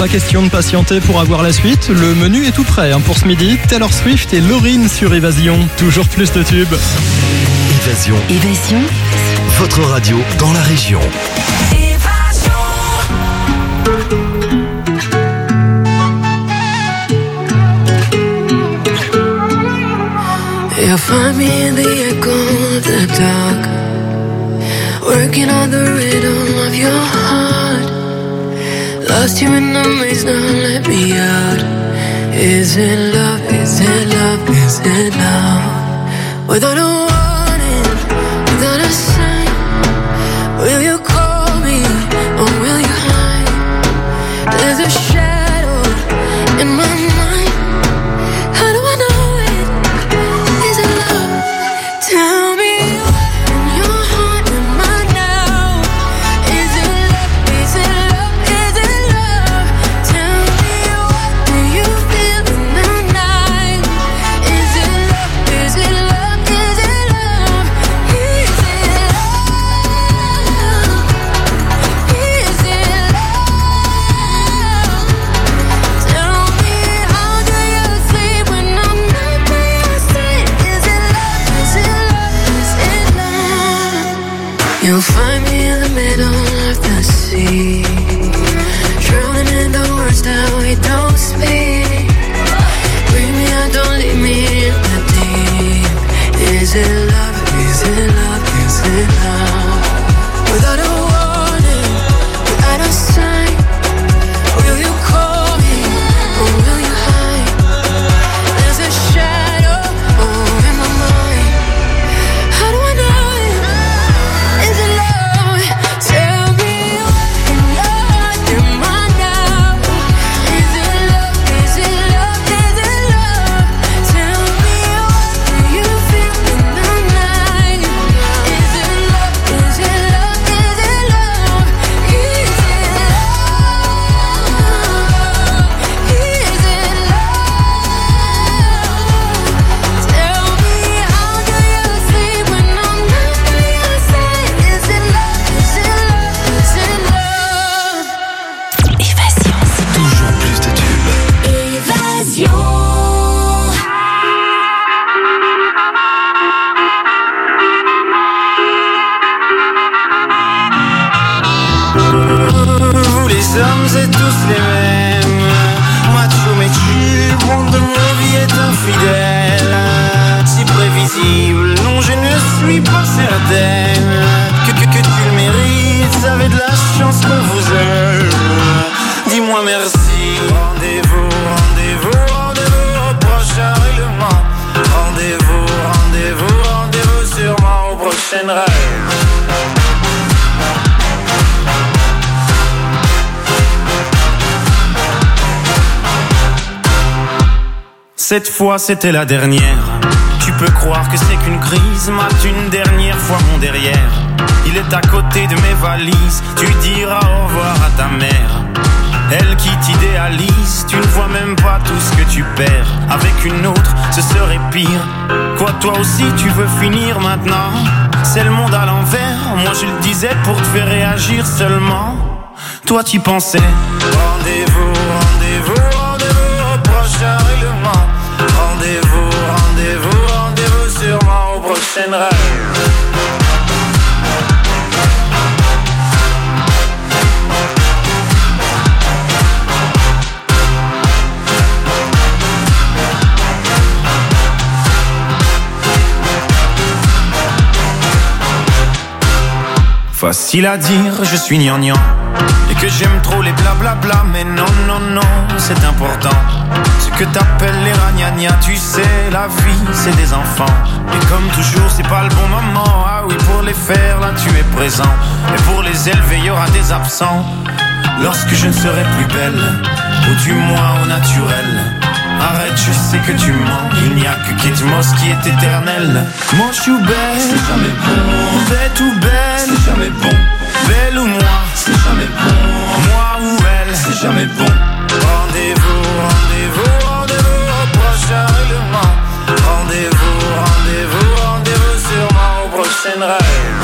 Pas question de patienter pour avoir la suite. Le menu est tout prêt pour ce midi. Taylor Swift et Lauryn sur Évasion. Toujours plus de tubes. Évasion. Évasion. Votre radio dans la région. You'll find me in the echo of the dark, working on the rhythm of your heart. Lost you in the maze, now let me out. Is it love, is it love, is it love? Without a warning, without a sign, will you call me or will you hide? There's a shadow in my mind. How do I know it? Is it love? Tell me what's in your heart and mine now. Is it love? Is it love? Is it love? Tell me what do you feel in the night? Is it love? Is it love? Is it love? Is it love? Is it love? Tell me how do you sleep when I'm not by your side? Is it love? Is it love? Is it love? You'll find me in the middle of the sea, drowning in the words that we don't speak. Bring me out, don't leave me in the deep. Is it love? Is it love? Is it love? Without a warning, without a sign, will you call me or will you hide? There's a shadow in my mind. How do I know it? Is it love? Tell me what's in your heart and mine now. Is it love? Is it love? Is it love? Tell me what do you feel in the night? Is it love? Is it love? Is it love? Is it love? Is it love? Tell me how do you sleep when I'm not by your side? Is it love? Is it love? Is it love? Évasion. Toujours plus de tubes. Évasion. Vous les hommes êtes tous les mêmes. Macho mais tu, le monde de ma vie est infidèle. Si prévisible, non je ne suis pas certaine que tu le mérites. Avez de la chance qu'on vous aime. Dis-moi merci. Rendez-vous, rendez-vous, rendez-vous au prochain règlement. Rendez-vous, rendez-vous, rendez-vous sûrement au prochain rêve. Cette fois c'était la dernière. Tu peux croire que c'est qu'une crise. Mate une dernière fois mon derrière. Il est à côté de mes valises. Tu diras au revoir à ta mère. Elle qui t'idéalise. Tu ne vois même pas tout ce que tu perds. Avec une autre ce serait pire. Quoi toi aussi tu veux finir maintenant? C'est le monde à l'envers. Moi je le disais pour te faire réagir seulement. Toi t'y pensais. Rendez-vous, rendez-vous, rendez-vous au prochain règlement. Rendez-vous, rendez-vous, rendez-vous sûrement au prochain rêve. Facile à dire, je suis gnangnan. Et que j'aime trop les blablabla. Mais non, non, non, c'est important. Ce que t'appelles les ragnagnas. Tu sais, la vie, c'est des enfants. Et comme toujours, c'est pas le bon moment. Ah oui, pour les faire, là, tu es présent. Et pour les élever, il y aura des absents. Lorsque je ne serai plus belle, ou du moins au naturel. Arrête, je sais que tu mens. Il n'y a que Kate Moss qui est éternelle. Moi je suis belle, c'est jamais bon. Bête ou belle, c'est jamais bon. Belle ou moi, c'est jamais bon. Moi ou elle, c'est jamais bon. Rendez-vous, rendez-vous, rendez-vous au prochain règlement. Rendez-vous, rendez-vous, rendez-vous sûrement au prochain rêve.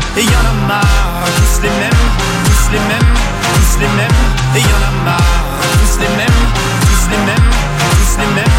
et y'en a marre. Tous les mêmes, tous les mêmes, tous les mêmes, et y'en a marre. Tous les mêmes, tous les mêmes, tous les mêmes.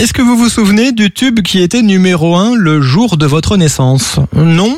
Est-ce que vous vous souvenez du tube qui était numéro 1 le jour de votre naissance? Non?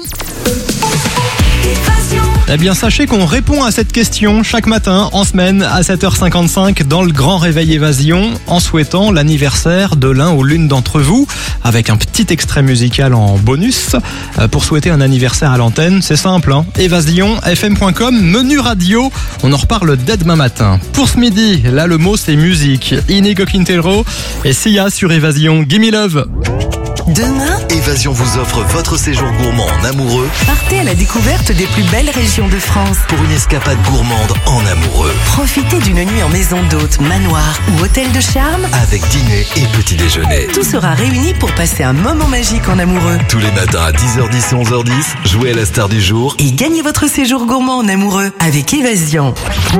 Eh bien, sachez qu'on répond à cette question chaque matin, en semaine, à 7h55 dans le Grand Réveil Évasion, en souhaitant l'anniversaire de l'un ou l'une d'entre vous, avec un petit extrait musical en bonus. Pour souhaiter un anniversaire à l'antenne, c'est simple, hein. évasionfm.com, menu radio. On en reparle dès demain matin. Pour ce midi, là, le mot, c'est musique. Inigo Quintero et Sia sur Évasion. Gimme Love. Demain, Évasion vous offre votre séjour gourmand en amoureux partez à la découverte des plus belles régions de France. pour une escapade gourmande en amoureux. Profitez d'une nuit en maison d'hôte, manoir ou hôtel de charme. Avec dîner et petit déjeuner. Tout sera réuni pour passer un moment magique en amoureux. Tous les matins à 10h10 et 11h10, jouez à la star du jour. Et gagnez votre séjour gourmand en amoureux avec Évasion.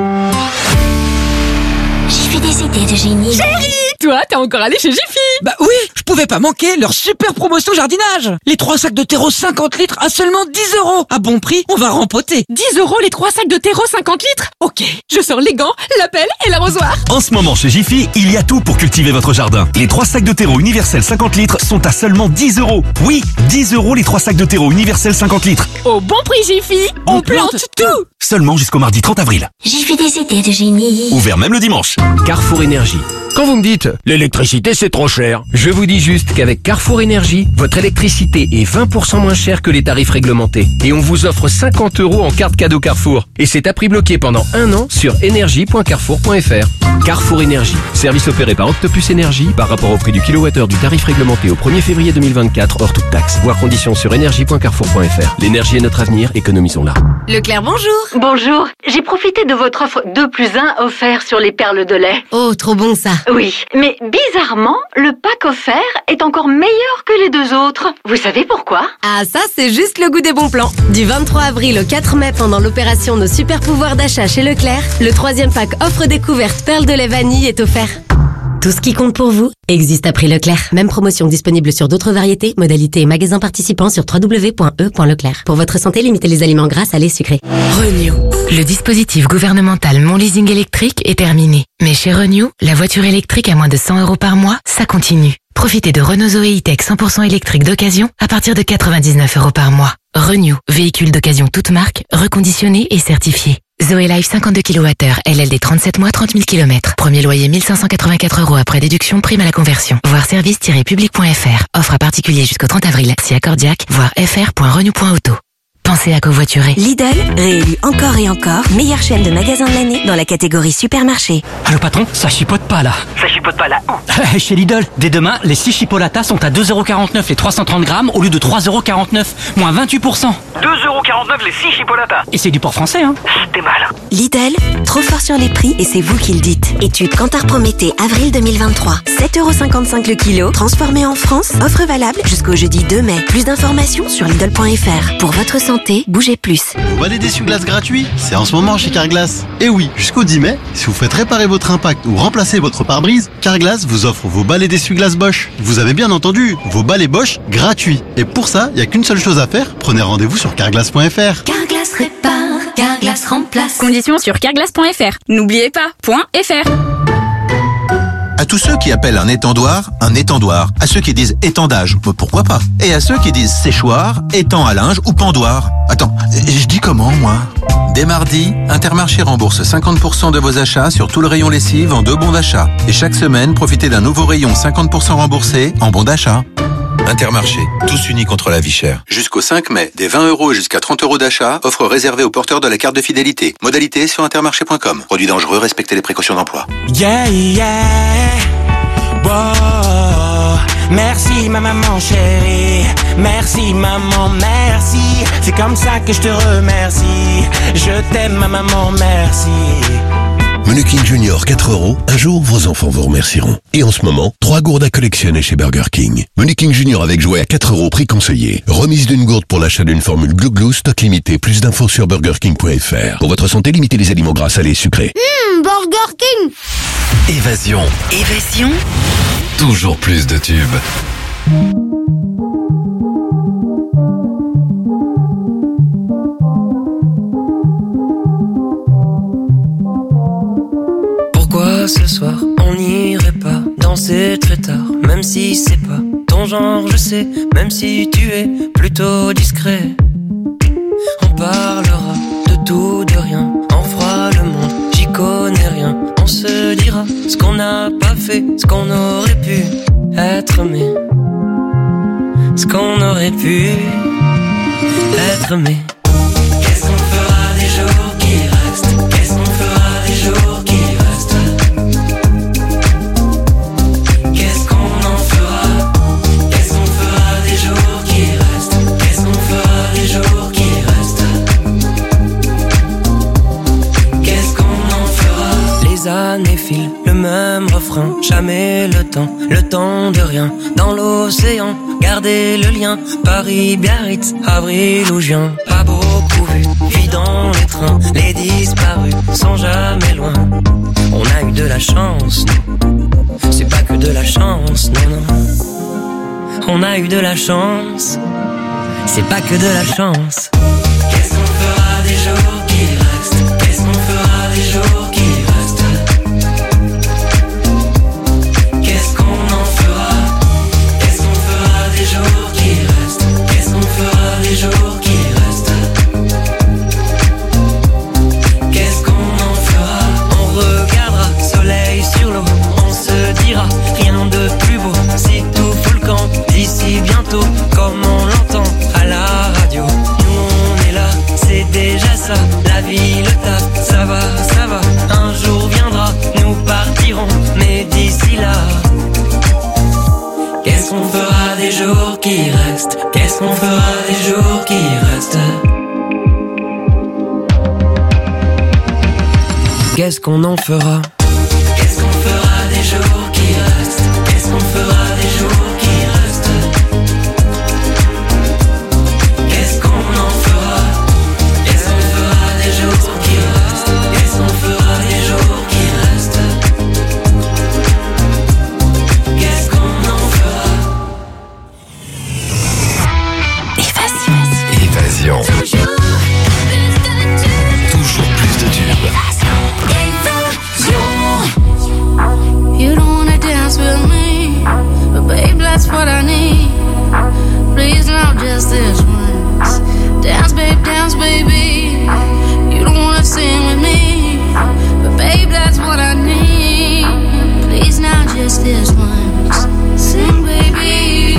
J'ai fait des idées de génie. Toi, t'es encore allé chez Jiffy? Bah oui, je pouvais pas manquer leur super promotion jardinage. Les 3 sacs de terreau 50 litres à seulement 10 €. À bon prix, on va rempoter. 10 € les 3 sacs de terreau 50 litres? Ok, je sors les gants, la pelle et l'arrosoir. En ce moment chez Jiffy, il y a tout pour cultiver votre jardin. Les 3 sacs de terreau universel 50 litres sont à seulement 10 €. Oui, 10 € les 3 sacs de terreau universel 50 litres. Au bon prix Jiffy, on plante tout. Seulement jusqu'au mardi 30 avril. J'ai fait des idées de génie. Ouvert même le dimanche. Carrefour Énergie. Quand vous me dites « l'électricité c'est trop cher », je vous dis juste qu'avec Carrefour Énergie, votre électricité est 20% moins chère que les tarifs réglementés. Et on vous offre 50 € en carte cadeau Carrefour. Et c'est à prix bloqué pendant 1 an sur énergie.carrefour.fr. Carrefour Énergie. Service opéré par Octopus Énergie par rapport au prix du kilowattheure du tarif réglementé au 1er février 2024 hors toute taxe. Voir conditions sur énergie.carrefour.fr. L'énergie est notre avenir, économisons-la. Leclerc, bonjour. Bonjour, j'ai profité de votre offre 2+1 offert sur les perles de lait. Oh, trop bon ça. Oui, mais bizarrement, le pack offert est encore meilleur que les 2 autres. Vous savez pourquoi? Ah, ça, c'est juste le goût des bons plans. Du 23 avril au 4 mai, pendant l'opération Nos super pouvoirs d'achat chez Leclerc, le 3e pack offre découverte perles de lait vanille est offert. Tout ce qui compte pour vous existe à prix Leclerc. Même promotion disponible sur d'autres variétés, modalités et magasins participants sur www.e.leclerc. Pour votre santé, limitez les aliments gras, salés, sucrés. Renew. Le dispositif gouvernemental Mon Leasing électrique est terminé. Mais chez Renew, la voiture électrique à moins de 100 € par mois, ça continue. Profitez de Renault Zoé E-Tech 100% électrique d'occasion à partir de 99 € par mois. Renew, véhicule d'occasion toute marque, reconditionné et certifié. Zoé Life 52 kWh, LLD 37 mois, 30 000 km. Premier loyer 1584 € après déduction, prime à la conversion. Voir service-public.fr. Offre à particulier jusqu'au 30 avril. Si accordiaque, voir fr.renew.auto. Pensez à covoiturer. Lidl, réélu encore et encore, meilleure chaîne de magasins de l'année dans la catégorie supermarché. Allô patron, ça chipote pas là. Ça chipote pas là. Chez Lidl, dès demain, les 6 chipolatas sont à 2,49 € les 330 grammes au lieu de 3,49 €, moins 28%. 2,49 € les 6 chipolatas. Et c'est du porc français, hein. T'es mal. Lidl, trop fort sur les prix et c'est vous qui le dites. Étude Kantar Prométhée, avril 2023. 7,55 € le kilo, transformé en France. Offre valable jusqu'au jeudi 2 mai. Plus d'informations sur Lidl.fr. Pour votre santé, bougez plus. Vous balais d'essuie-glace gratuit? C'est en ce moment chez Carglass. Et oui, jusqu'au 10 mai, si vous faites réparer votre impact ou remplacer votre pare-brise, Carglass vous offre vos balais d'essuie-glace Bosch. Vous avez bien entendu, vos balais Bosch gratuits. Et pour ça, il n'y a qu'une seule chose à faire, prenez rendez-vous sur carglass.fr. Carglass répare, Carglass remplace. Conditions sur carglass.fr. N'oubliez pas, .fr. À tous ceux qui appellent un étendoir, à ceux qui disent étendage, pourquoi pas? Et à ceux qui disent séchoir, étang à linge ou pendoir. Attends, je dis comment moi? Dès mardi, Intermarché rembourse 50% de vos achats sur tout le rayon lessive en 2 bons d'achat. Et chaque semaine, profitez d'un nouveau rayon 50% remboursé en bons d'achat. Intermarché, tous unis contre la vie chère. Jusqu'au 5 mai, des 20 € et jusqu'à 30 € d'achat, offre réservée aux porteurs de la carte de fidélité. Modalité sur intermarché.com. Produit dangereux, respectez les précautions d'emploi. Yeah, yeah, wow. Merci ma maman chérie, merci maman, merci. C'est comme ça que je te remercie. Je t'aime ma maman, merci. Menu King Junior 4 €, un jour vos enfants vous remercieront. Et en ce moment, 3 gourdes à collectionner chez Burger King. Menu King Junior avec jouet à 4 € prix conseillé. Remise d'une gourde pour l'achat d'une formule Glou Glou, stock limité. Plus d'infos sur burgerking.fr. Pour votre santé, limitez les aliments gras, salés et sucrés. Burger King. Évasion. Évasion. Toujours plus de tubes. Pourquoi ce soir on n'irait pas dans danser très tard, même si c'est pas ton genre, je sais, même si tu es plutôt discret. On parlera de tout, de rien, on fera le monde, j'y connais rien. On se dira ce qu'on n'a pas fait, ce qu'on aurait pu être, mais ce qu'on aurait pu être, mais qu'est-ce qu'on fera des jours qui restent? Qu'est-ce qu'on fera des jours qui restent? Qu'est-ce qu'on en fera? Qu'est-ce qu'on fera des jours qui restent? Qu'est-ce qu'on fera des jours qui restent? Qu'est-ce qu'on en fera? Les années filent, le même refrain, jamais le temps de rien. Dans l'océan, gardez le lien, Paris, Biarritz, avril ou juin. Pas beaucoup vu, vie dans les trains, les disparus sont jamais loin. On a eu de la chance, nous. C'est pas que de la chance, non, non. On a eu de la chance, c'est pas que de la chance. Qu'est-ce qu'on fera des jours qui restent? Qu'est-ce qu'on fera des jours qui restent? Qu'est-ce qu'on en fera? Qu'est-ce qu'on fera des jours qui restent? Qu'est-ce qu'on fera des jours qui restent? Qu'est-ce qu'on en fera? On regardera soleil sur l'eau, on se dira rien de plus beau. Si tout fout le camp d'ici bientôt, comme on l'entend à la radio. Nous on est là, c'est déjà ça. La vie, le taf, ça va, ça va. Un jour viendra, nous partirons, mais d'ici là, qu'est-ce qu'on fera des jours qui restent? Qu'est-ce qu'on fera des jours qui restent? Qu'est-ce qu'on en fera? Qu'est-ce qu'on fera des jours qui restent? Qu'est-ce qu'on fera des jours qui restent? Qu'est-ce qu'on en fera? Qu'est-ce qu'on fera des jours qui restent? Qu'est-ce qu'on fera des jours qui restent? Qu'est-ce qu'on en fera? Évasion. Toujours plus de tubes. You don't wanna dance with me, but babe, that's what I need. Please, not just this once. Dance, baby. You don't wanna sing with me, but babe, that's what I need. Please, not just this once. Sing, baby.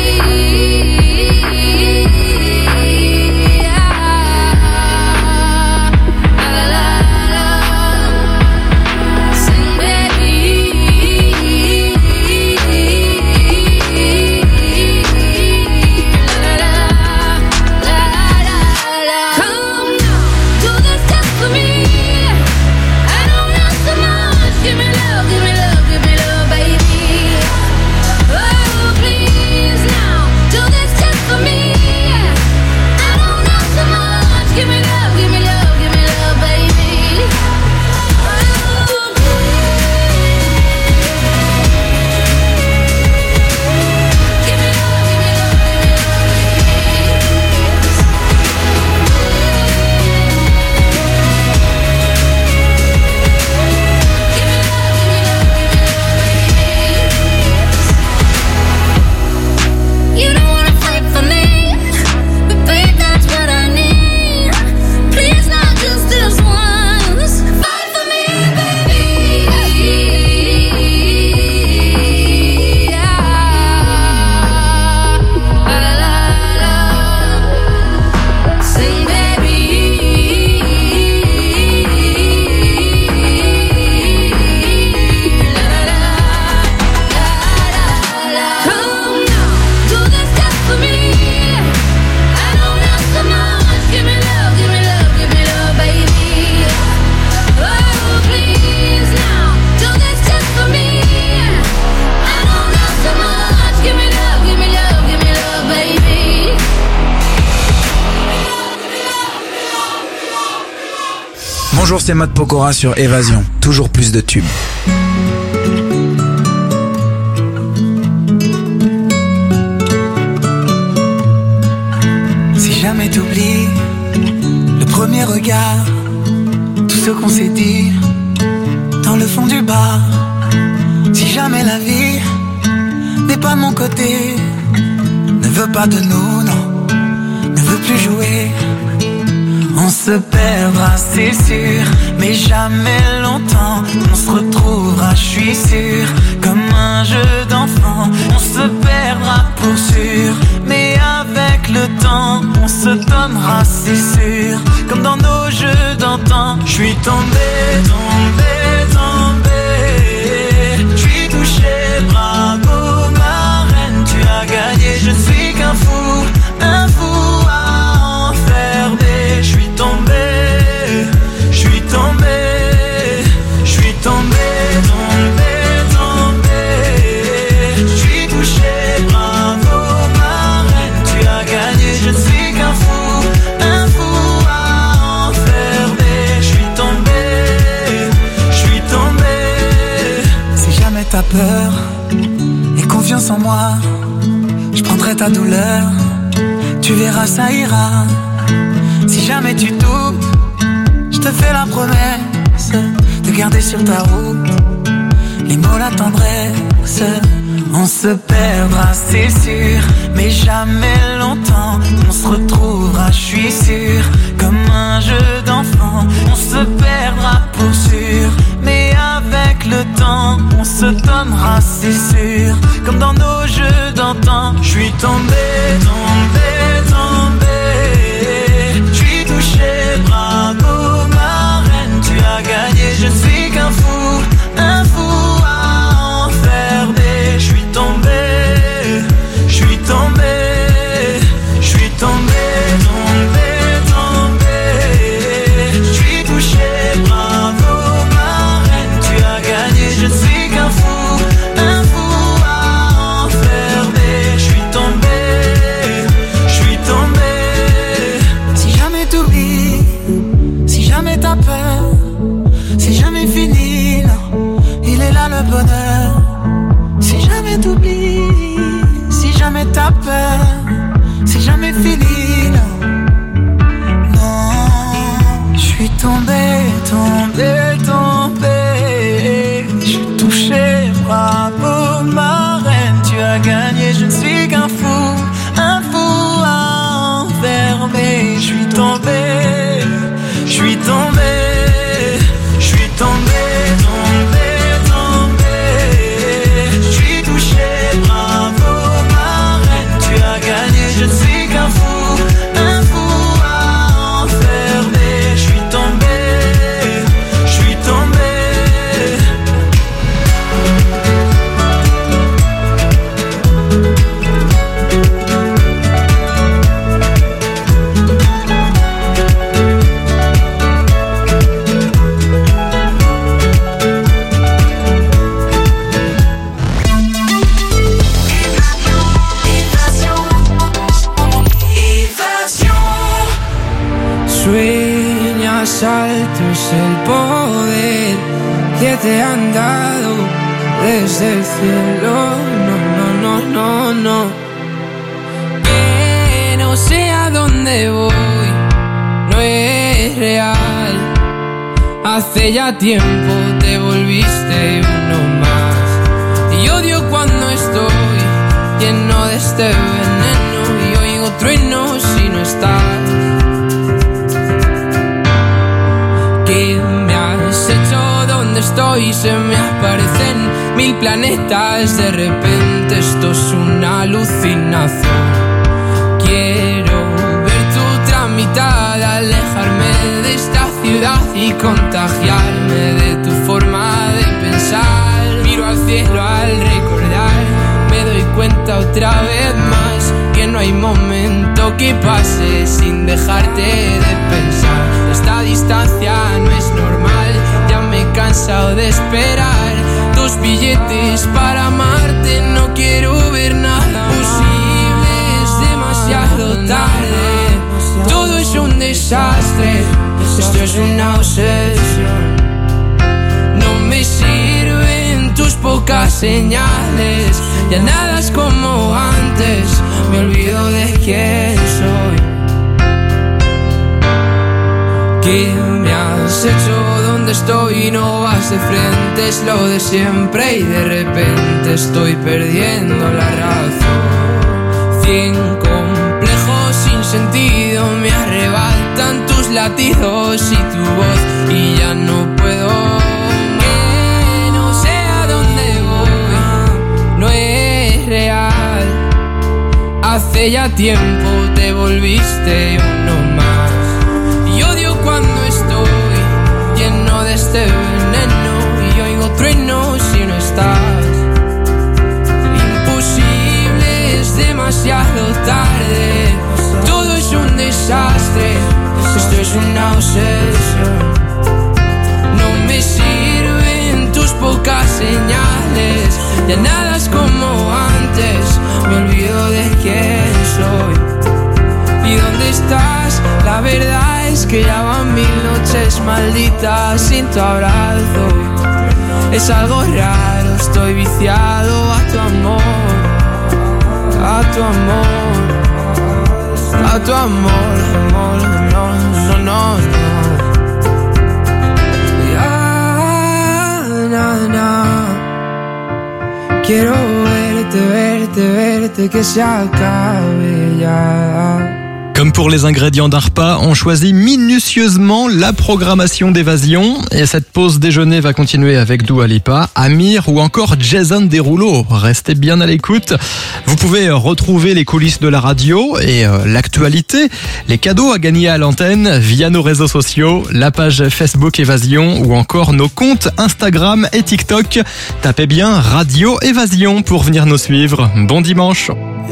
Bonjour, c'est Matt Pokora sur Évasion. Toujours plus de tubes. Si jamais t'oublies le premier regard, tout ce qu'on s'est dit dans le fond du bar, Si jamais la vie n'est pas de mon côté, ne veut pas de nous, non, ne veut plus jouer, on se perdra, c'est sûr, mais jamais longtemps. On se retrouvera, je suis sûr, comme un jeu d'enfant. On se perdra pour sûr, mais avec le temps, on se donnera, c'est sûr, comme dans nos jeux d'antan. Je suis tombé, tombé, tombé. Je suis touché, bravo ma reine, tu as gagné. Je ne suis qu'un fou, un fou à enfermer. Je suis tombé, je suis tombé, je suis tombé, tombé, tombé. Je suis touché, bravo ma reine, tu as gagné. Je ne suis qu'un fou, un fou à enfermer. Je suis tombé, je suis tombé. Si jamais t'as peur et confiance en moi, je prendrai ta douleur, tu verras ça ira. Si jamais tu doutes, je te fais la promesse de garder sur ta route les mots, la tendresse. On se perdra, c'est sûr, mais jamais longtemps. On se retrouvera, je suis sûr, comme un jeu d'enfant. On se perdra pour sûr, mais avec le temps, on se donnera, c'est sûr, comme dans nos jeux d'antan. Je suis tombé, tombé, tombé. Je suis touché, bravo ma reine, tu as gagné. Je ne suis qu'un fou, un fou à enfermer. Je suis tombé, je suis tombé, je suis tombé, tombé, tombé. Je suis touché, bravo ma reine, tu as gagné. Je ne suis qu'un fou, un fou à enfermer. Je suis tombé, je suis tombé. Si jamais t'oublies, si jamais t'as peur, si jamais fini, non, il est là le bonheur. Si jamais t'oublies, si jamais t'as peur, si jamais fini, non, non. Je suis tombé, tombé, tombé. Je suis touché, bravo ma reine, tu as gagné. Je ne suis qu'un fou, un fou à enfermer. Je suis tombé, je suis tombé, je suis tombé, tombé, tombé. Je suis touché, bravo ma reine, tu as gagné. Je ne suis qu'un fou, un fou à enfermer. Je suis tombé, je suis tombé. Sueñas alto es el poder que te han dado desde el cielo. No, no, no, no, no. Que no sé a dónde voy, no es real. Hace ya tiempo te volviste uno más. Y odio cuando estoy lleno de este veneno y oigo truenos si no estás. ¿Qué me has hecho? ¿Dónde estoy? Se me aparecen mil planetas. De repente esto es una alucinación. Quiero ver tu mitad, alejarme de esta ciudad y contagiarme de tu forma de pensar. Miro al cielo al recordar, me doy cuenta otra vez más que no hay momento que pase sin dejarte de pensar. Esta distancia no es normal, ya me he cansado de esperar tus billetes para amarte. No quiero ver nada posible, es demasiado tarde. Todo es un desastre, esto es una obsesión. No me sirven tus pocas señales, ya nada es como antes, me olvido de quién soy. ¿Qué me has hecho? ¿Dónde donde estoy y no vas de frente, es lo de siempre y de repente estoy perdiendo la razón. 100 complejos sin sentido me arrebatan tus latidos y tu voz y ya no puedo. Que no sé a dónde voy, no es real. Hace ya tiempo te volviste uno más. Y odio cuando estoy lleno de este veneno y oigo truenos si no estás. Imposible, es demasiado tarde. Todo es un desastre, esto es una obsesión. No me sirven tus pocas señales, ya nada es como antes, me olvido de quién soy. ¿Y dónde estás? La verdad es que ya van 1000 noches malditas sin tu abrazo. Es algo raro, estoy viciado a tu amor, a tu amor, a tu amor, amor, no, no, no, no. Ya, quiero verte, verte, verte, que se acabe ya. Comme pour les ingrédients d'un repas, on choisit minutieusement la programmation d'Évasion. Et cette pause déjeuner va continuer avec Dua Lipa, Amir ou encore Jason Derulo. Restez bien à l'écoute. Vous pouvez retrouver les coulisses de la radio et l'actualité, les cadeaux à gagner à l'antenne via nos réseaux sociaux, la page Facebook Évasion ou encore nos comptes Instagram et TikTok. Tapez bien Radio Évasion pour venir nous suivre. Bon dimanche.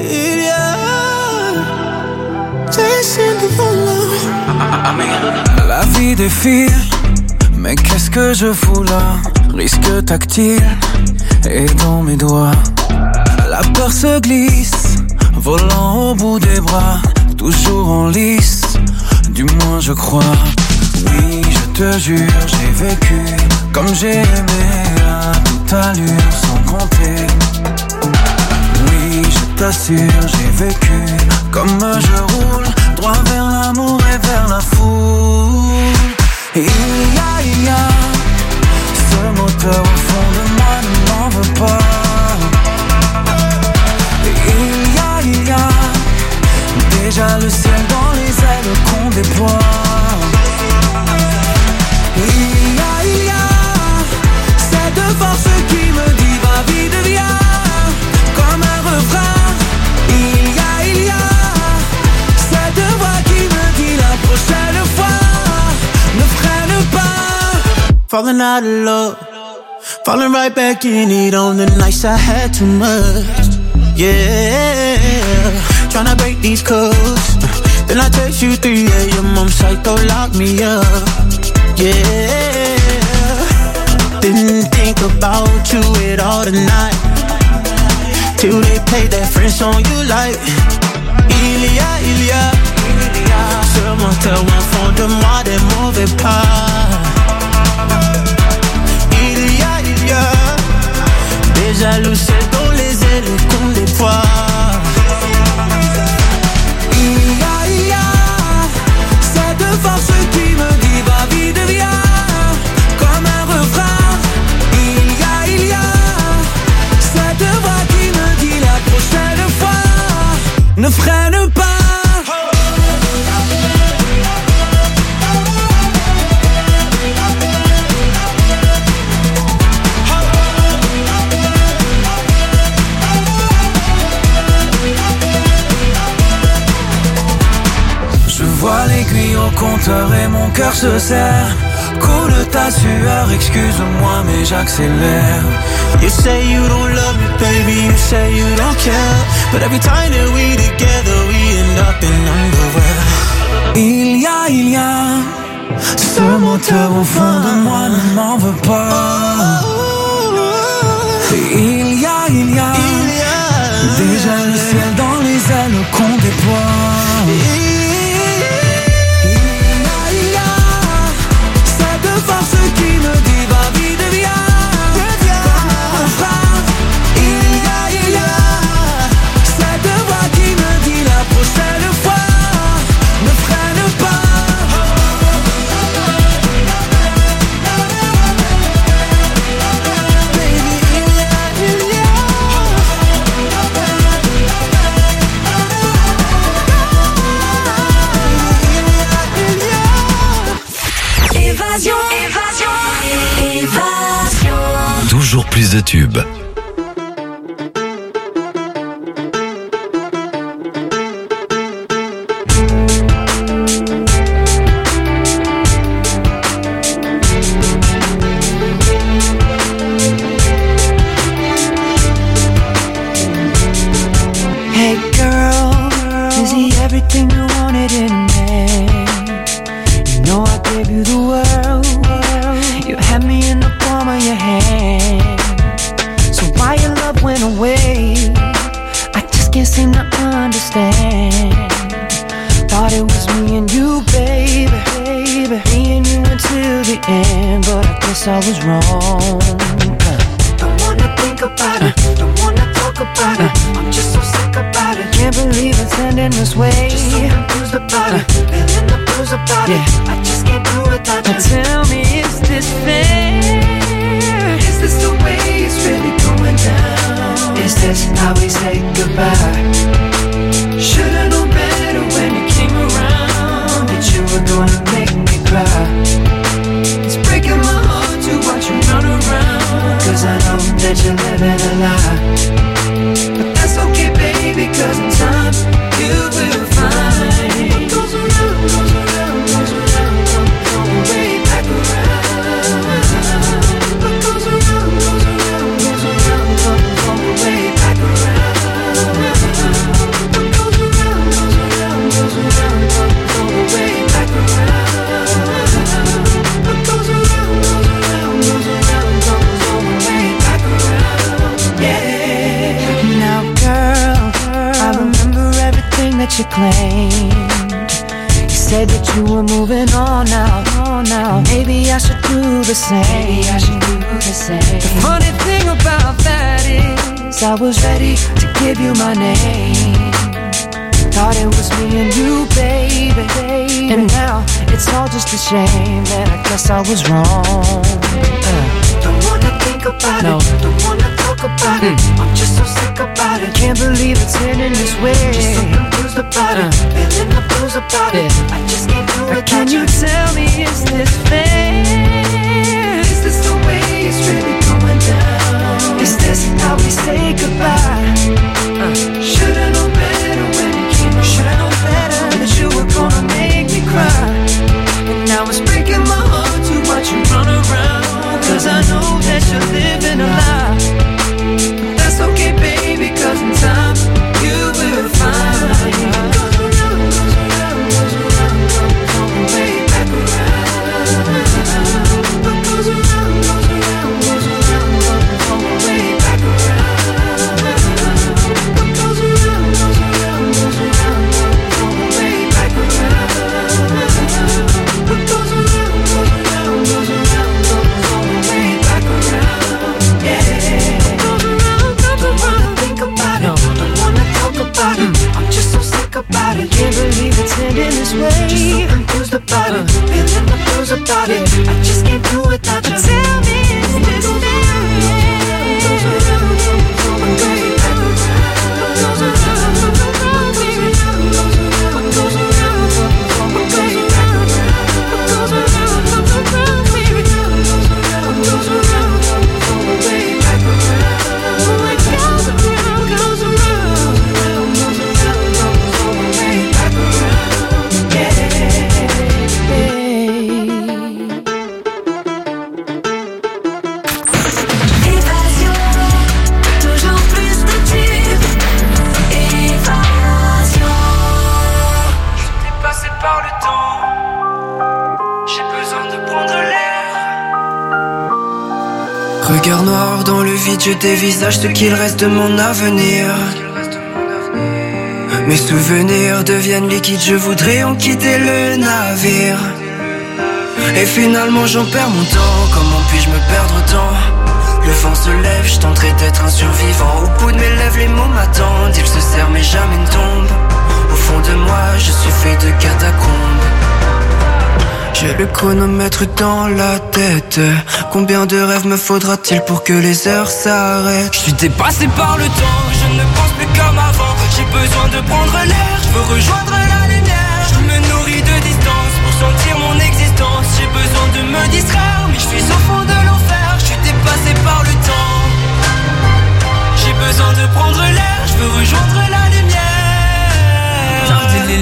La vie défile, mais qu'est-ce que je fous là? Risque tactile et dans mes doigts. La peur se glisse, volant au bout des bras, toujours en lice, du moins je crois. Oui, je te jure, j'ai vécu comme j'ai aimé à toute allure sans compter. Oui, je t'assure, j'ai vécu comme je roule, droit vers l'amour et vers la foule. Il y a ce moteur au fond de moi, ne m'en veux pas. Il y a déjà le ciel dans les ailes qu'on déploie. Il y a cette force qui me dit va vite viens, comme un refrain. Il y a cette voix qui me dit la prochaine fois ne freine pas. Falling out of love, falling right back in it on the nights I had too much. Yeah, tryna break these codes. Then I text you 3 a.m. I'm psycho, lock me up. Yeah, didn't think about you at all tonight, till they played that French song you like. Il y a ce moteur au fond de moi, des mauvais pas. Il y a déjà le ciel dans les ailes qu'on déploie. Il y a cette force qui me dit va vite viens, comme un refrain. Il y a cette voix qui me dit la prochaine fois ne freine pas. Je vois l'aiguille au compteur et mon cœur se serre. Coule ta sueur, excuse-moi mais j'accélère. You say you don't love me baby, you say you don't care, but every time that we together we end up in underwear. Il y a ce moteur au fond de moi, ne m'en veux pas. Il y a déjà le ciel dans les ailes qu'on déploie. Force qui me dit va vite viens, comme un refrain. Il y a cette voix qui me dit la prochaine fois ne freine pas. plus de tubes. Hey girl, is he everything you wanted in a man? You know I gave you the world. You had me in the palm of your hand. So why your love went away? I just can't seem to understand. Thought it was me and you, baby, me and you until the end, but I guess I was wrong. Don't wanna think about it, don't wanna talk about it. I'm just so sick about it. Can't believe it's ending this way. Just so confused about it, feeling the blues about it. I just can't do without you. Tell me, is this fair? Is this the way it's really going down? Is this how we say goodbye? Should've known better when you came around that you were gonna make me cry. It's breaking my heart to watch you run around, 'cause I know that you're living a lie. But that's okay, baby, 'cause in time you will find what goes around, goes around, goes around, comes way back around. What goes around, goes around, goes around, comes way back around. What goes around, goes around, goes around, comes way back around. What goes around, goes around, goes around, comes way back around. Yeah. Now, girl, I remember everything that you claimed. You said that you were moving on now. Maybe I should do the same. The funny thing about that is I was ready to give you my name. Thought it was me and you, baby. And now it's all just a shame that I guess I was wrong. Don't wanna think about it, don't wanna talk about it. I'm just so sick about it. Can't believe it's ending this way. Just so confused about it, feeling the blues about it. I just can't do it. Can you tell me, is this fair? Is this the way it's really going down? Is this how we say goodbye? Should've known better when it came around. Should've known better that you were gonna make me cry. And now it's breaking my heart to watch you run around, 'cause I know that you're living a lie. But that's okay, baby, 'cause in time you will find. What goes around, goes around, goes around, comes way back around. What goes around, goes around, goes around, comes way back around. What goes around, goes around, goes around, comes way back around. What goes around, goes around, goes around, comes way back around. Yeah. Don't wanna think about it, don't wanna talk about it. I'm just so sick about it. Can't believe it's ending this way. Just so confused about it, feeling the blues about it. I just can't do without you. Tell me, is this fair? Goes around, comes way back around. What goes around, goes around, goes around, goes around. What goes around, comes way back around. What goes around, goes around, baby. Goes around, goes around, comes way back around. What goes around, goes around, goes around, comes way back around. Yeah. Évasion, toujours plus de tubes. Évasion. Je suis dépassé par le temps. J'ai besoin de prendre l'air. Regard noir dans le vide, je dévisage ce qu'il reste de mon avenir. Mes souvenirs deviennent liquides, je voudrais en quitter le navire. Et finalement j'en perds mon temps, comment puis-je me perdre autant? Le vent se lève, je tenterai d'être un survivant. Au bout de mes lèvres les mots m'attendent, ils se serrent mais jamais ne tombent. Au fond de moi je suis fait de catacombes. J'ai le chronomètre dans la tête. Combien de rêves me faudra-t-il pour que les heures s'arrêtent? Je suis dépassé par le temps, je ne pense plus comme avant. J'ai besoin de prendre l'air, je veux rejoindre la lumière. Je me nourris de distance pour sentir mon existence. J'ai besoin de me distraire, mais je suis au fond de l'enfer. Je suis dépassé par le temps.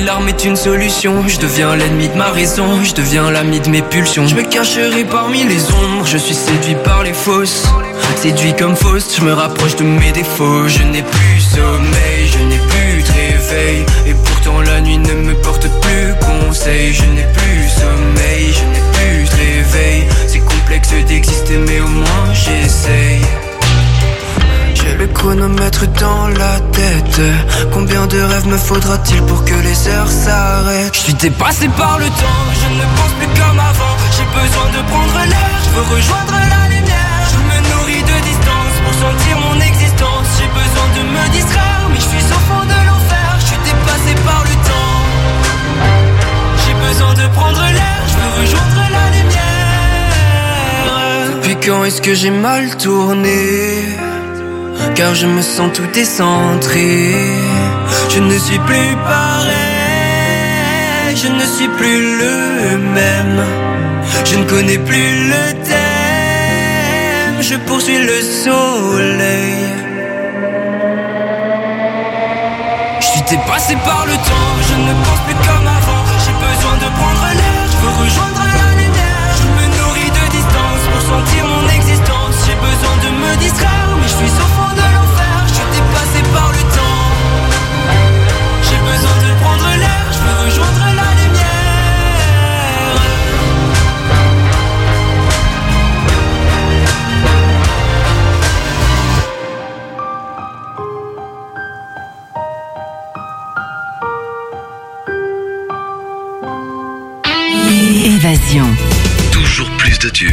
l'arme est une solution. Je deviens l'ennemi de ma raison, je deviens l'ami de mes pulsions. Je me cacherai parmi les ombres, je suis séduit par les fausses. Séduit comme Faust, je me rapproche de mes défauts. Je n'ai plus sommeil, je n'ai plus de réveil. Et pourtant la nuit ne me porte plus conseil. Je n'ai plus sommeil, je n'ai plus de réveil. C'est complexe d'exister mais au moins j'essaye. J'ai le chronomètre dans la tête. Combien de rêves me faudra-t-il pour que les heures s'arrêtent? Je suis dépassé par le temps, je ne pense plus comme avant. J'ai besoin de prendre l'air, je veux rejoindre la lumière. Je me nourris de distance pour sentir mon existence. J'ai besoin de me distraire, mais je suis au fond de l'enfer. Je suis dépassé par le temps. J'ai besoin de prendre l'air, je veux rejoindre la lumière. Depuis quand est-ce que j'ai mal tourné? Car je me sens tout décentré. Je ne suis plus pareil, je ne suis plus le même. Je ne connais plus le thème, je poursuis le soleil. Je suis dépassé par le temps, je ne pense plus comme avant. J'ai besoin de prendre l'air, je veux rejoindre la lumière. Je me nourris de distance pour sentir mon existence. J'ai besoin de me distraire, mais je suis au fond de l'enfer. Je suis dépassé par le temps. J'ai besoin de prendre l'air, je veux rejoindre la lumière. Évasion. Toujours plus de tubes.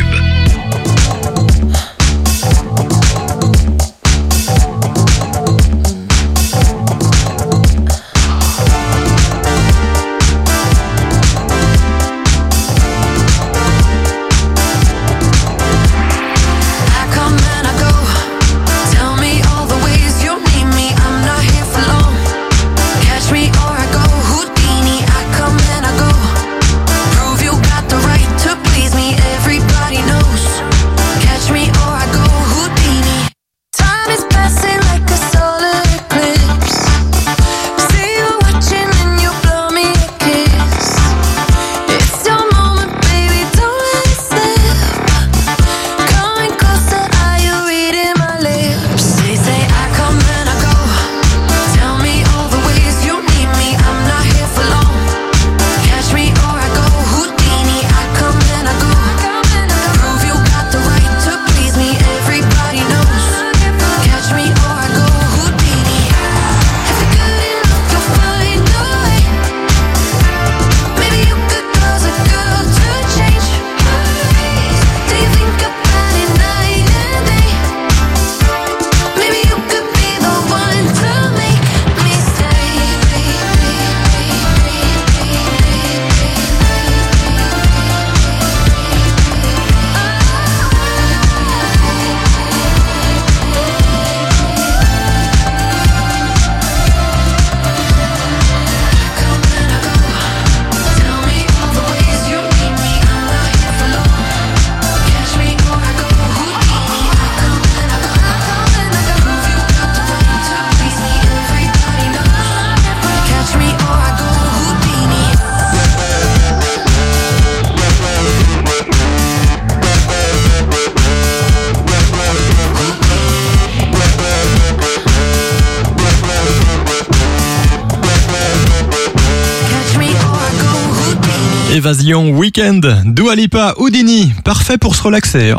Évasion Weekend, Dua Lipa, Houdini, parfait pour se relaxer.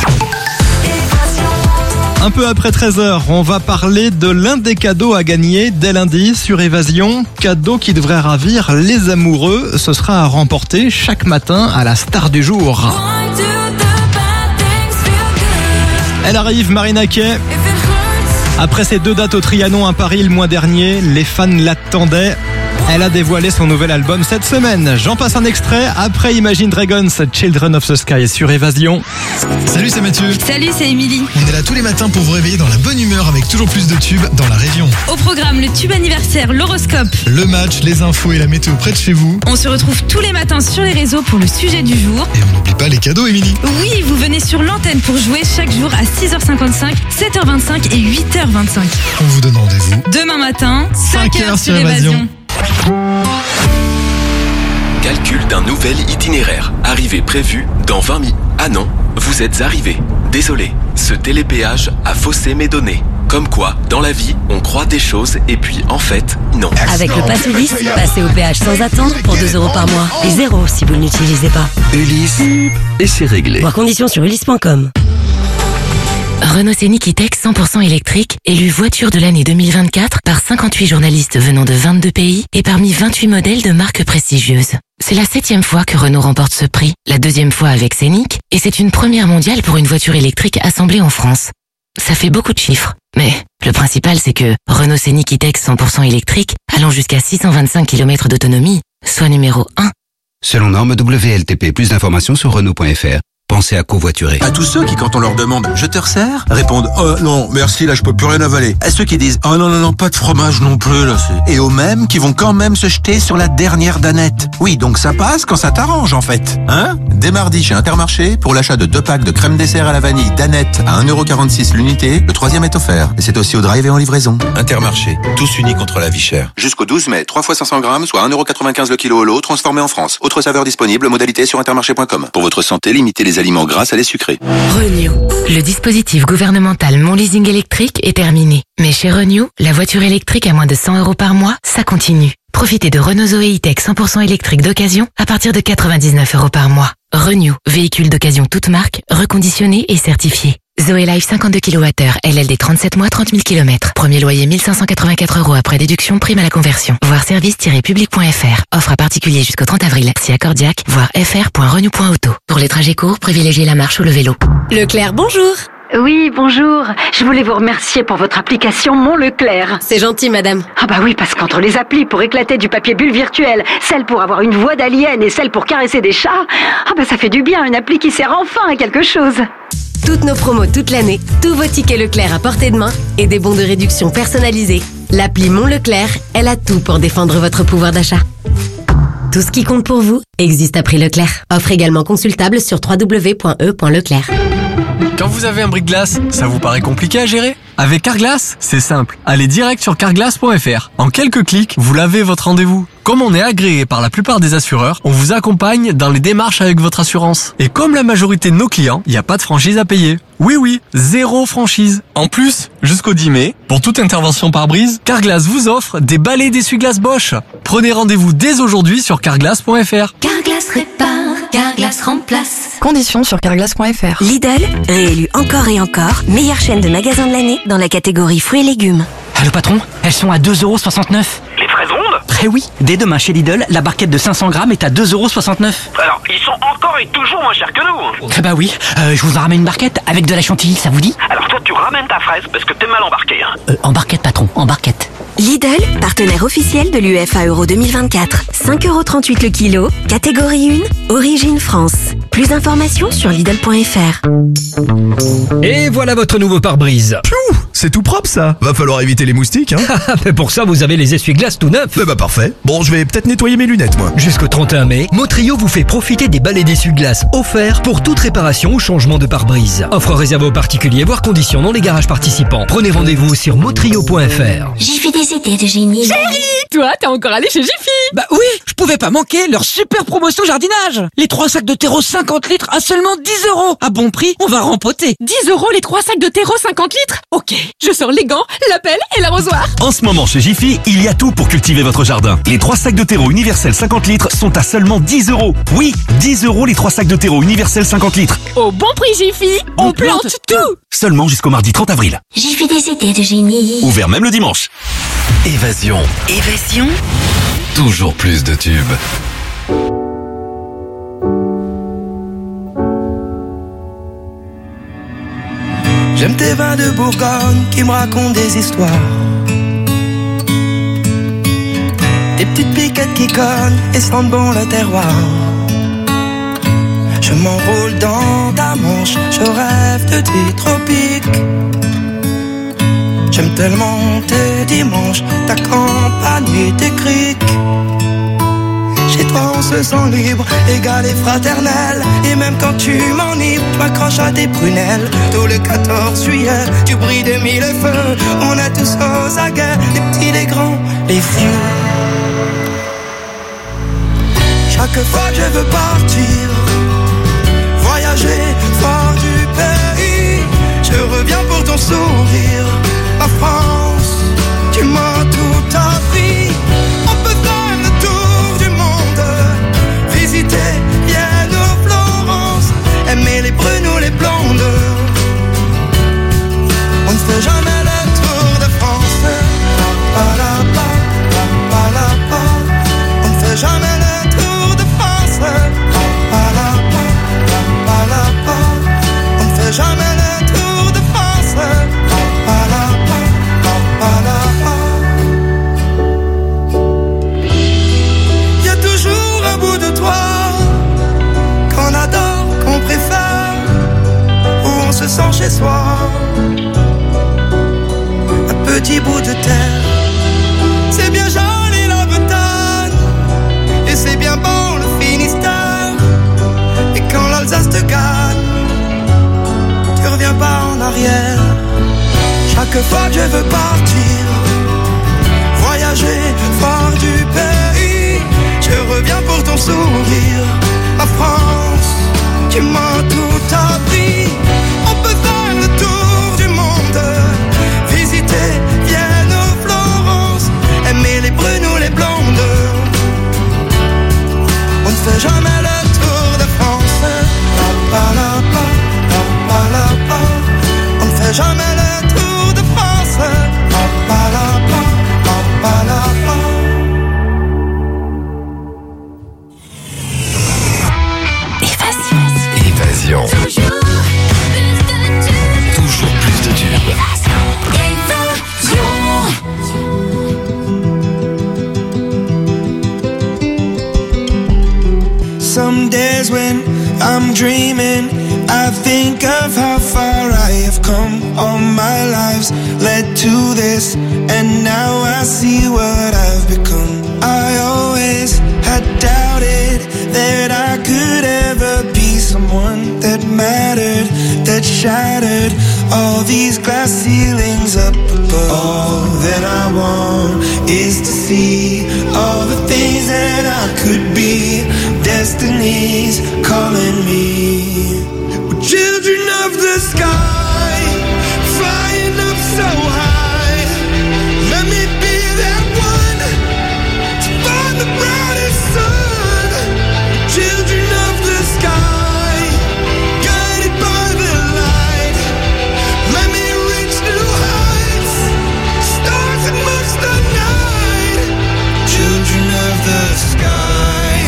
Un peu après 13h, on va parler de l'un des cadeaux à gagner dès lundi sur Évasion. Cadeau qui devrait ravir les amoureux. Ce sera à remporter chaque matin à la star du jour. Elle arrive, Marina Kaye. Après ses 2 dates au Trianon à Paris le mois dernier, les fans l'attendaient. Elle a dévoilé son nouvel album cette semaine. J'en passe un extrait après Imagine Dragons, Children of the Sky sur Évasion. Salut, c'est Mathieu. Salut, c'est Émilie. On est là tous les matins pour vous réveiller dans la bonne humeur avec toujours plus de tubes dans la région. Au programme, le tube anniversaire, l'horoscope, le match, les infos et la météo près de chez vous. On se retrouve tous les matins sur les réseaux pour le sujet du jour. Et on n'oublie pas les cadeaux, Émilie. Oui, vous venez sur l'antenne pour jouer chaque jour à 6h55, 7h25 et 8h25. On vous donne rendez-vous demain matin, 5h sur Évasion. Calcul d'un nouvel itinéraire. Arrivée prévue dans 20 minutes. Ah non, vous êtes arrivé. Désolé, ce télépéage a faussé mes données. Comme quoi, dans la vie, on croit des choses et puis en fait, non. Avec le Pass Ulysse, passez au péage sans attendre pour 2 € par mois. Et 0 si vous ne l'utilisez pas. Ulysse, et c'est réglé. Voir conditions sur ulysse.com. Renault Scénic E-Tech 100% électrique, élu voiture de l'année 2024 par 58 journalistes venant de 22 pays et parmi 28 modèles de marques prestigieuses. C'est la 7e fois que Renault remporte ce prix, la 2e fois avec Scénic, et c'est une première mondiale pour une voiture électrique assemblée en France. Ça fait beaucoup de chiffres, mais le principal c'est que Renault Scénic E-Tech 100% électrique, allant jusqu'à 625 km d'autonomie, soit numéro 1. Selon norme WLTP, plus d'informations sur Renault.fr. Pensez à covoiturer. À tous ceux qui, quand on leur demande « Je te resserre ?» répondent « Oh non, merci, là je peux plus rien avaler ». À ceux qui disent « Oh non, pas de fromage non plus, là c'est... » Et aux mêmes qui vont quand même se jeter sur la dernière danette. Oui, donc ça passe quand ça t'arrange en fait. Hein ? Dès mardi chez Intermarché, pour l'achat de 2 packs de crème dessert à la vanille danette à 1,46€ l'unité, le 3e est offert. Et c'est aussi au drive et en livraison. Intermarché, tous unis contre la vie chère. Jusqu'au 12 mai, 3 fois 500 grammes, soit 1,95€ le kilo au lot, transformé en France. Autre saveur disponible, modalité sur intermarché.com. Pour votre santé, limitez les aliments gras à lait sucré. Renew. Le dispositif gouvernemental Mon Leasing électrique est terminé. Mais chez Renew, la voiture électrique à moins de 100 € par mois, ça continue. Profitez de Renault Zoé E-Tech 100% électrique d'occasion à partir de 99 € par mois. Renew, véhicule d'occasion toute marque, reconditionné et certifié. Zoé Life 52 kWh, LLD 37 mois, 30 000 km. Premier loyer 1584 € après déduction, prime à la conversion. Voir service-public.fr. Offre à particulier jusqu'au 30 avril. Si accordiaque, voir fr.renew.auto. Pour les trajets courts, privilégiez la marche ou le vélo. Leclerc, bonjour. Oui, bonjour. Je voulais vous remercier pour votre application Mon Leclerc. C'est gentil, madame. Ah bah oui, parce qu'entre les applis pour éclater du papier bulle virtuel, celle pour avoir une voix d'alien et celle pour caresser des chats, ah bah ça fait du bien, une appli qui sert enfin à quelque chose. Toutes nos promos toute l'année, tous vos tickets Leclerc à portée de main et des bons de réduction personnalisés. L'appli Mon Leclerc, elle a tout pour défendre votre pouvoir d'achat. Tout ce qui compte pour vous existe à prix Leclerc. Offre également consultable sur www.e.leclerc. Quand vous avez un bris-de-glace, ça vous paraît compliqué à gérer ? Avec Carglass, c'est simple. Allez direct sur carglass.fr. En quelques clics, vous lavez votre rendez-vous. Comme on est agréé par la plupart des assureurs, on vous accompagne dans les démarches avec votre assurance. Et comme la majorité de nos clients, il n'y a pas de franchise à payer. Oui, 0 franchise. En plus, jusqu'au 10 mai, pour toute intervention par brise, Carglass vous offre des balais d'essuie-glace Bosch. Prenez rendez-vous dès aujourd'hui sur carglass.fr. Carglass répare, Carglass remplace. Conditions sur carglass.fr. Lidl, réélu encore et encore, meilleure chaîne de magasins de l'année dans la catégorie fruits et légumes. Allô patron, elles sont à 2,69 €. Les fraises rondes ? Eh oui, dès demain chez Lidl, la barquette de 500 grammes est à 2,69 €. Alors, ils sont encore et toujours moins chers que nous. Eh bah oui, je vous en ramène une barquette avec de la chantilly, ça vous dit ? Alors toi, tu ramènes ta fraise parce que t'es mal embarqué. Hein. En barquette patron, en barquette. Lidl, partenaire officiel de l'UEFA Euro 2024. 5,38 € le kilo, catégorie 1, origine France. Plus d'informations sur Lidl.fr. Et voilà votre nouveau pare-brise. Piou, c'est tout propre ça. Va falloir éviter les moustiques, hein. Mais pour ça, vous avez les essuie-glaces tout neufs. Bah parfait. Bon, je vais peut-être nettoyer mes lunettes, moi. Jusqu'au 31 mai, Motrio vous fait profiter des balais d'essuie-glaces offerts pour toute réparation ou changement de pare-brise. Offre réservée aux particuliers, voire conditions dans les garages participants. Prenez rendez-vous sur motrio.fr. J'ai fait des idées de génie. Chérie, toi, t'es encore allé chez Jiffy. Bah oui, je pouvais pas manquer leur super promotion jardinage. Les 3 sacs de terreau 50 litres à seulement 10 €. À bon prix, on va rempoter. 10 € les 3 sacs de terreau 50 litres. Ok, je sors les gants, la pelle et l'arrosoir. En ce moment chez Jiffy, il y a tout pour cultiver votre jardin. Les 3 sacs de terreau universel 50 litres sont à seulement 10 €. Oui, 10 € les 3 sacs de terreau universel 50 litres. Au bon prix Jiffy, on plante tout. Seulement jusqu'au mardi 30 avril. J'ai fait des idées de génie. Ouvert même le dimanche. Évasion. Évasion. Toujours plus de tubes. J'aime tes vins de Bourgogne qui me racontent des histoires. Des petites piquettes qui cognent et sentent bon le terroir. Je m'enroule dans ta manche, je rêve de tes tropiques. J'aime tellement tes dimanches, ta campagne et tes criques. Chez toi on se sent libre, égal et fraternel. Et même quand tu m'enivres, je m'accroche à tes prunelles. Tout le 14 juillet, tu brilles de mille feux. On est tous aux aguets, les petits, les grands, les vieux. Chaque Chaque fois que je veux partir, voyager fort du pays, je reviens pour ton sourire. La France, tu m'as tout appris. On peut faire le tour du monde, visiter Vienne ou Florence, aimer les brunes ou les blondes. On ne fait jamais le tour de France. On ne fait jamais le tour de France. On ne fait jamais le tour de France. Il y a toujours un bout de toi qu'on adore, qu'on préfère, où on se sent chez soi. Un petit bout de terre, c'est bien joli la Bretagne, et c'est bien bon le Finistère. Et quand l'Alsace te gagne, tu reviens pas en arrière. Chaque fois que je veux partir, voyager fort du pays, je reviens pour ton sourire. La France, tu m'as tout appris. On peut faire le tour du monde, visiter Vienne ou Florence, aimer les brunes ou les blondes. On ne fait jamais le tour de France. On ne fait jamais le tour de France. Évasion. Toujours plus de tubes. Some days when I'm dreaming, I think of how far I have come. All my lives led to this, and now I see what I've become. I always had doubted that I could ever be someone that mattered, that shattered all these glass ceilings up above. All that I want is to see all the things that I could be. Destiny's calling me. We're children of the sky, flying up so high. Let me be that one to find the brightest sun. Children of the sky, guided by the light. Let me reach new heights, stars amongst the night. Children of the sky.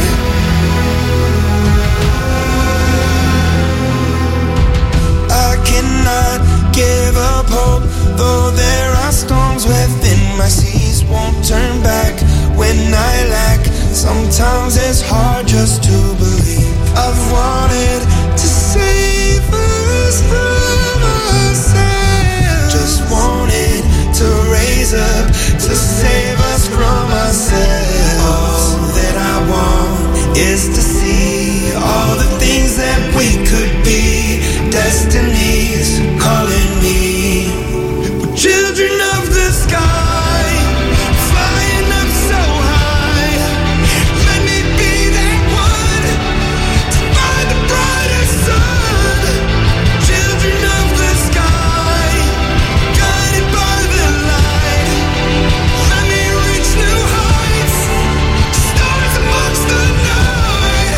Give up hope, though there are storms within my seas. Won't turn back when I lack. Sometimes it's hard just to believe. I've wanted to save us from ourselves. Just wanted to raise up to save us from ourselves. All that I want is to see all the things that we could be. Destiny's calling me. We're children of the sky, flying up so high. Let me be that one to find the brightest sun. Children of the sky, guided by the light. Let me reach new heights, stars amongst the night.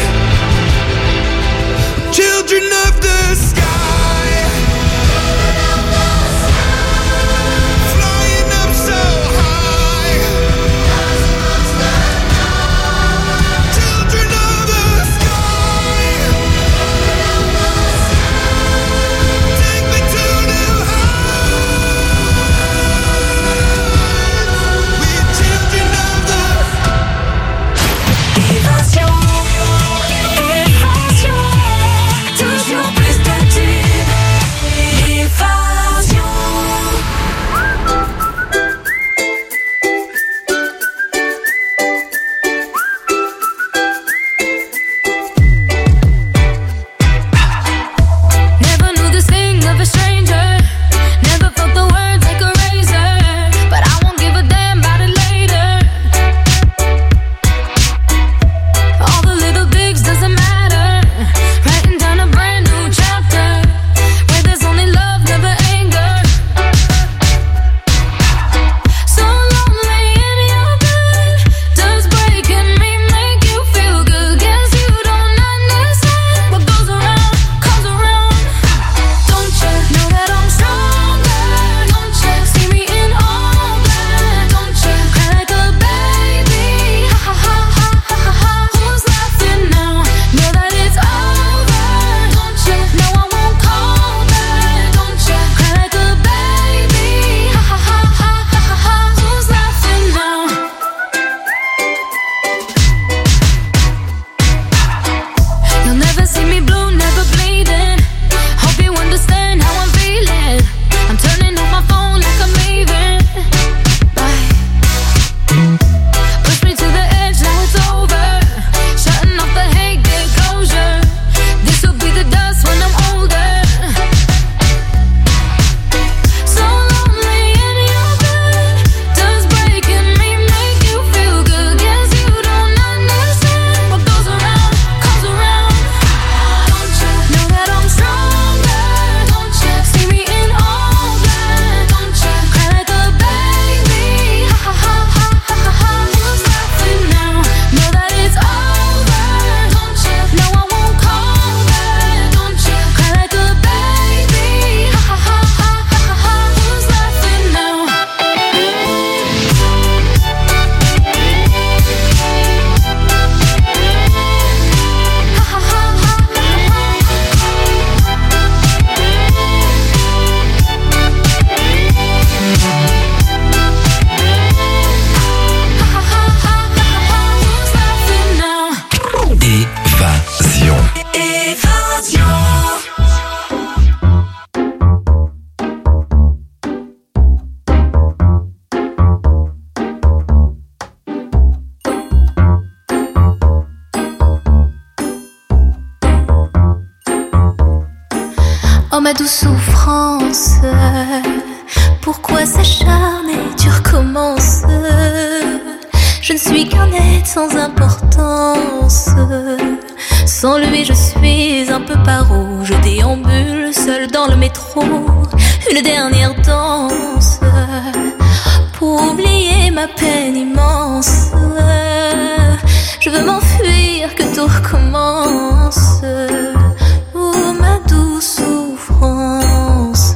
Oh ma douce souffrance, pourquoi s'acharner, tu recommences. Je ne suis qu'un être sans importance. Sans lui je suis un peu paro. Je déambule seul dans le métro. Une dernière danse pour oublier ma peine immense. Je veux m'enfuir, que tout recommence. Oh ma douce souffrance.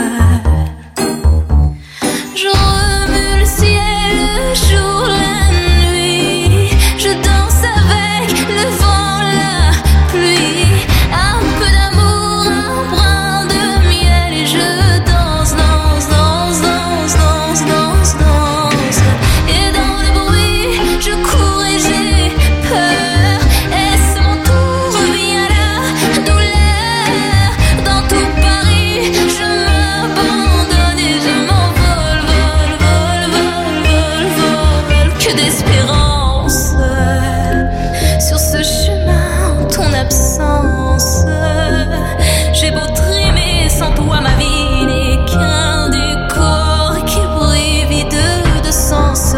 Je remue le ciel, le jour, la nuit. Je danse avec le vent, la pluie. Un peu d'amour, un brin de miel. Et je danse, danse, danse, danse, danse, danse, danse. Et dans le bruit, je cours et j'ai peur. Est-ce mon tour, vient la douleur. Dans tout Paris, je m'abandonne et je m'envole, vol, vol, vol, vol, vol. Que d'espérance sur ce chemin en ton absence. J'ai beau trimer sans toi, ma vie n'est qu'un décor qui brille vide de sens.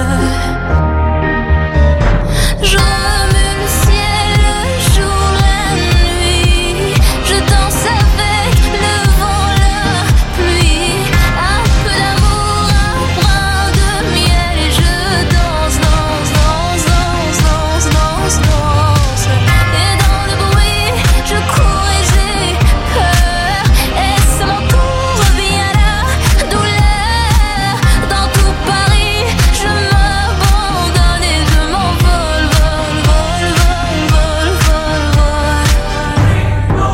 Je remue le ciel, le jour, la nuit. Je danse avec le vent, la pluie. Un peu d'amour, un brin de miel. Et je danse, danse, danse, danse, danse, danse, danse. Et dans le bruit, je cours et j'ai peur. Est-ce mon tour, vient la douleur. Dans tout Paris, je m'abandonne et je m'envole, vol, vol, vol, vol, vol, vol.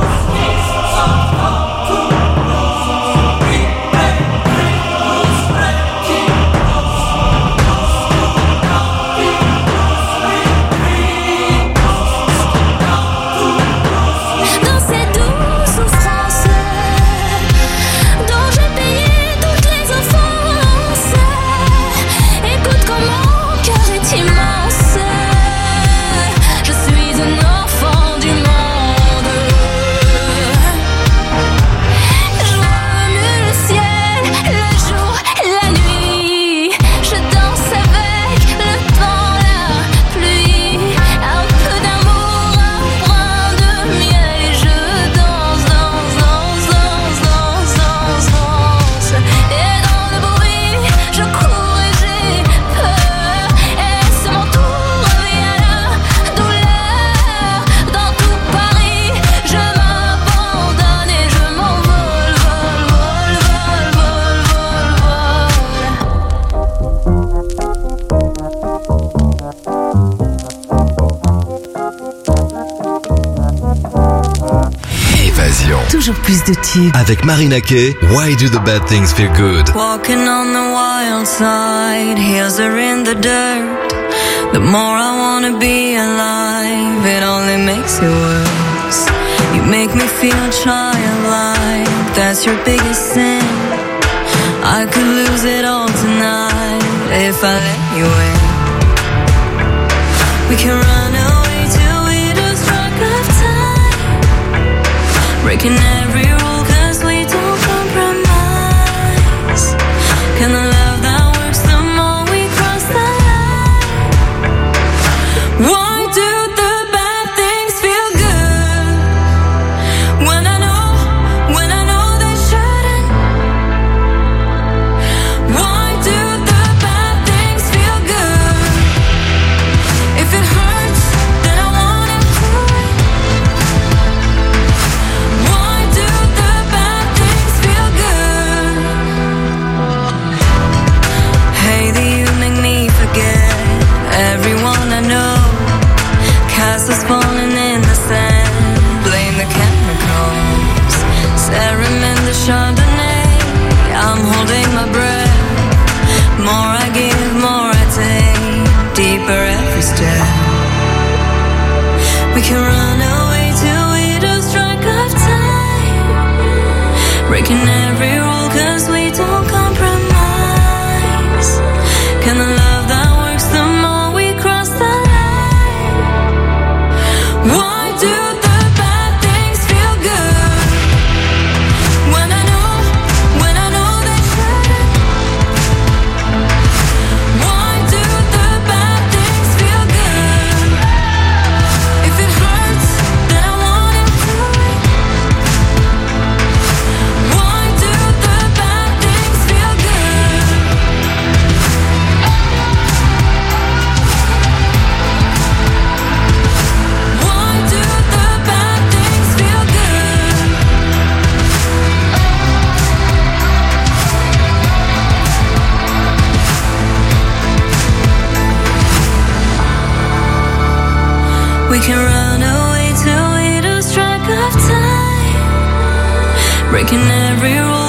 Dans ces douces souffrances dont j'ai payé toutes les offenses. Écoute comme mon cœur est immense. Je suis un enfant du monde. Je remue le ciel, le jour, la nuit. Je danse avec le temps, la pluie. Un peu d'amour, un brin de miel. Et je danse, danse, danse, danse, danse, danse, danse. Et dans le bruit, je cours et j'ai peur. Est-ce mon tour, vient la douleur. Dans tout Paris, je m'abandonne et je m'envole, vol, vol, vol, vol, vol, vol. Évasion. Toujours plus de tubes. Avec Marina Kaye, Why Do the Bad Things Feel Good? Walking on the wild side, heels are in the dirt. The more I wanna be alive, it only makes it worse. You make me feel childlike, that's your biggest sin. I could lose it all tonight if I let you in. We can run away till we lose track of time, breaking every rule 'cause we don't compromise. Can the love that works the more we cross the line? Why do the bad things feel good when I know they shouldn't? Why do the bad things feel good? If it hurts, then I want it to. Why do the bad things feel good? Hey, you make me forget everyone I know. Castles falling in the sand. Blame the chemicals. Serum in the Chardonnay. I'm holding my breath. More I give, more I take. Deeper every step. We can run away till we lose track of time, breaking every rule 'cause we don't compromise. Can the love that works the more we cross the line? Why do the bad things feel good? We can run away till we lose track of time, breaking every rule.